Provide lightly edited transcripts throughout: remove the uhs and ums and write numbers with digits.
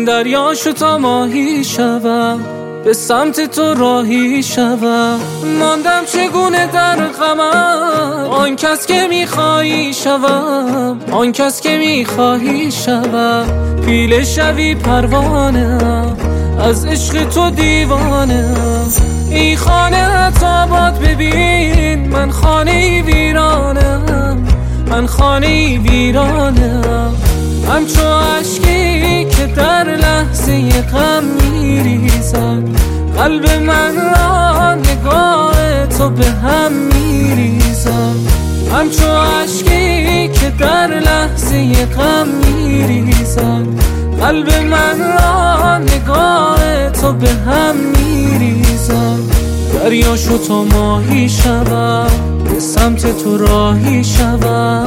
دریاشو تا ماهی شوم، به سمت تو راهی شوم. ماندم چگونه در غمم، آن کس که میخوایی شوم، آن کس که میخوایی شوم. پیله شوی پروانه‌ام، از عشق تو دیوانه‌ام. ای خانه آباد ببین، من خانه ویرانم، من خانه ویرانم. همچو اشکی که در لحظه غم میریزد، قلب من را نگاه تو به هم میریزد. همچو اشکی که در لحظه غم میریزد، قلب من را نگاه تو به هم میریزد. دریاشو تا ماهی شوم، به سمت تو راهی شوم.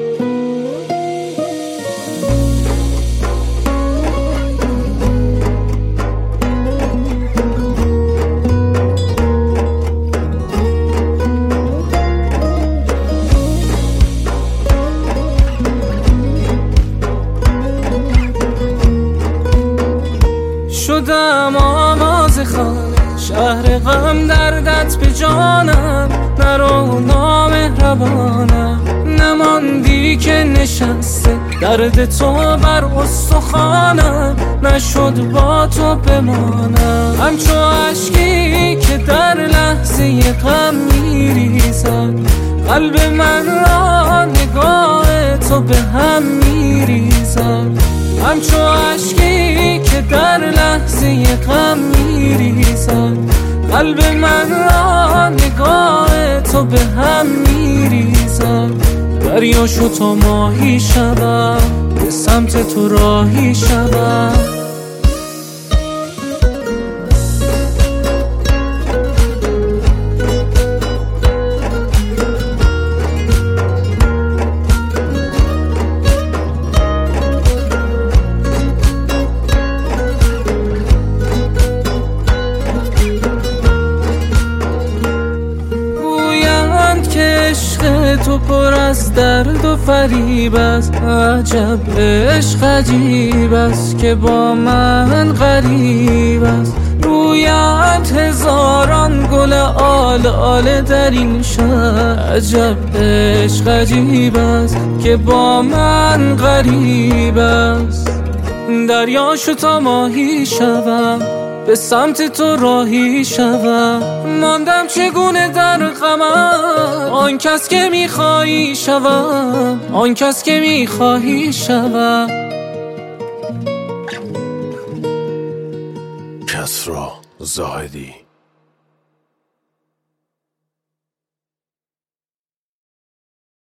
شدم آواز خانه، شهر غم دردت به جانم. نرو نامهربانم، نماندی که نشسته درد تو بر استخوانم. نشد با تو بمانم، همچو اشکی که در لحظه غم میریزد، قلب من را نگاه تو به هم میریزد. همچو اشکی که در لحظه غم میریزد، قلب من را نگاه تو به هم میریزد. دریاشو تا ماهی شوم، به سمت تو راهی شوم. تو پر از درد و فریب است، عجب عشق عجیب است که با من غریب است. رویت هزاران گل آل آل در این شهر، عجب عشق عجیب است که با من غریب است. دریاشو تا ماهی شوم، به سمت تو راهی شوم. ماندم چگونه در غمم، آن کس که میخوایی شوم، آن کس که میخوایی شوم. کسری زاهدی.